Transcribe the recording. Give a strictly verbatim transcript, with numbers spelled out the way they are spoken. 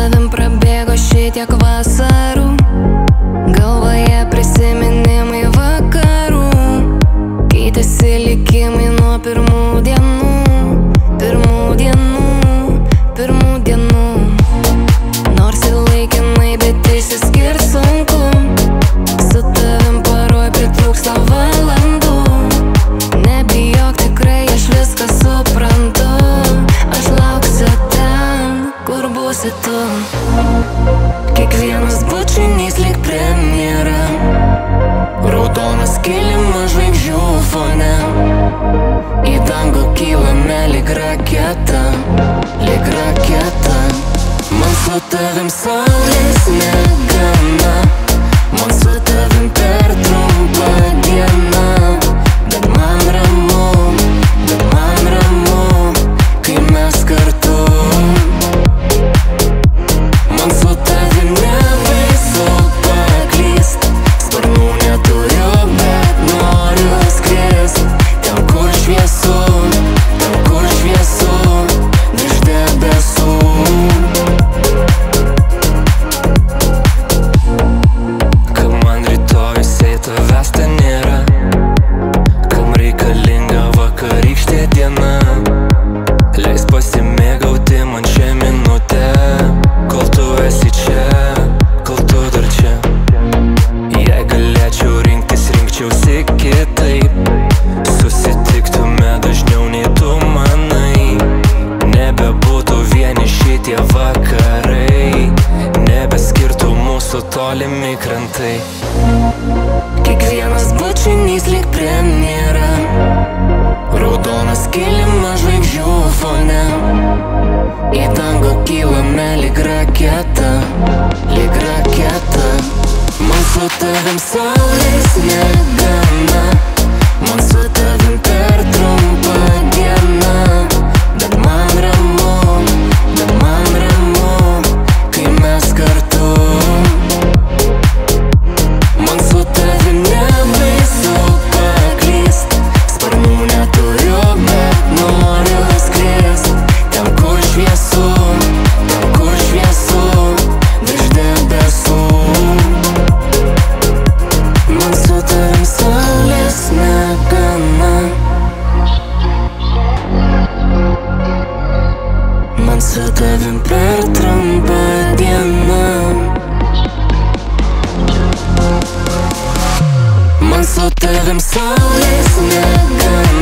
tavim prabėgo šitiek vasarų, galvoje prisiminimai vakarų, keitėsi likimai nuo pirmų dienų, pirmų dienų, pirmų dienų. Nors ir laikinai, bet išsiskirt sunku, su tavim poroj pritrūksta valandų. Nebijok, tikrai aš viską suprantu, aš lauksiu ten, kur būsi tu. Kiekvienas bučinys lyg premjera, raudonas kilimas žvaigždžių fone, į dangų kylame lyg raketa, lyg raketa. Man su tavim saulės negana, man su tavim per trumpa diena, bet man ramu, bet man ramu, kai mes kartu. Man su tavim nebaisu paklyst, sparnų neturiu, bet noriu skrist ten, kur šviesu, ten, kur šviesu, virš debesų. Kam man rytojus ei tavęs ten nėra, kam reikalinga vakarykštė diena, leis pasimėgauti man šią minutę, kol tu esi čia, kol tu dar čia. Jei galėčiau rinktis, rinkčiausi kitaip, susitiktume dažniau nei tu manai, nebebūtų vieni šitie vakarai, nebeskirtų mūsų tolimi krantai. Kiekvienas bučinys lyg premjera, raudonas kilimas žvaigždžių fone, į dangų kylame lyg raketa, lyg raketa. Man su tavim saulės negana, man su tavim per trumpa diena, bet man ramu, bet man ramu, kai mes kartu. Man su tavim nebaisu paklyst, sparnų neturiu, bet noriu skrist ten, kur šviesu, ten, kur šviesu, virš debesų. Man su tavim saulės negana, man su tavim per trumpa diena, man su tavim saulės negana.